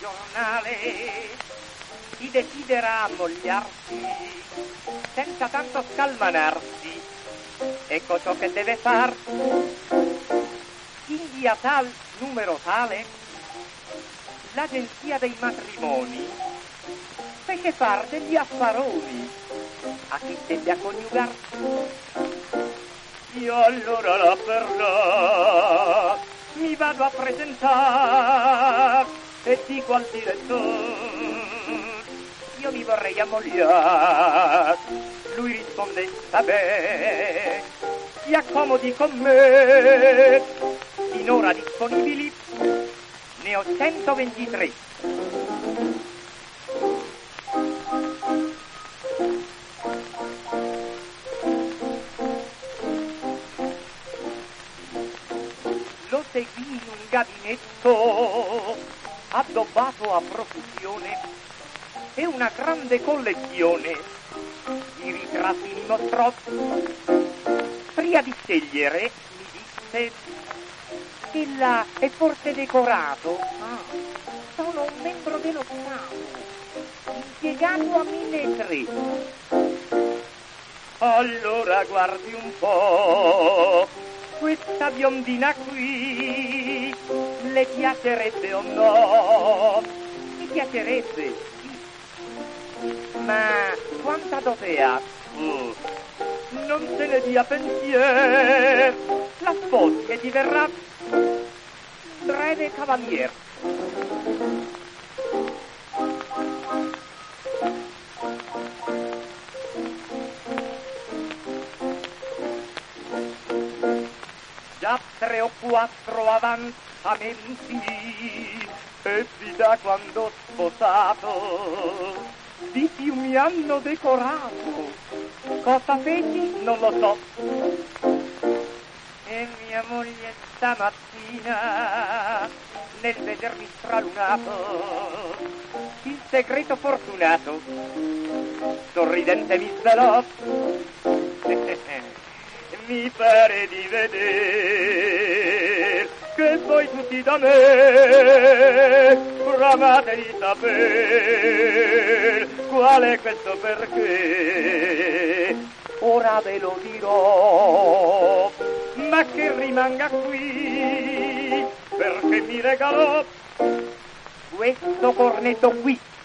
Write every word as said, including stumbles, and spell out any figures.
giornale si desidera ammogliarsi senza tanto scalmanarsi. Ecco ciò che deve far in via tal, numero tale, l'agenzia dei matrimoni fece far degli affaroni a chi tende a coniugarsi. Io allora là per là mi vado a presentare e dico al direttore: io mi vorrei ammogliare. Lui risponde: vabbè, si accomodi con me, finora disponibili ne ho centoventitré. Lo seguì in un gabinetto addobbato a profusione e una grande collezione di ritratti mi mostrò. Prima di scegliere mi disse: ella è forse decorato? Ah, sono un membro dello Stato, impiegato a mille e tre. Allora guardi un po', questa biondina qui le piacerebbe o no? Mi piacerebbe, sì. Ma quanta dote ha? Uh, non se ne dia pensier, la sposi e diverrà breve cavalier. Già tre o quattro avanzamenti ebbi da quando sposato, di più mi hanno decorato. Cosa feci? Non lo so. E mia moglie stamattina, nel vedermi stralunato, il segreto fortunato, sorridente mi svelò. Mi pare di vedere che voi tutti da me bramate di saper qual è questo perché. Ora ve lo dirò, ma che rimanga qui, perché mi regalò questo cornetto qui.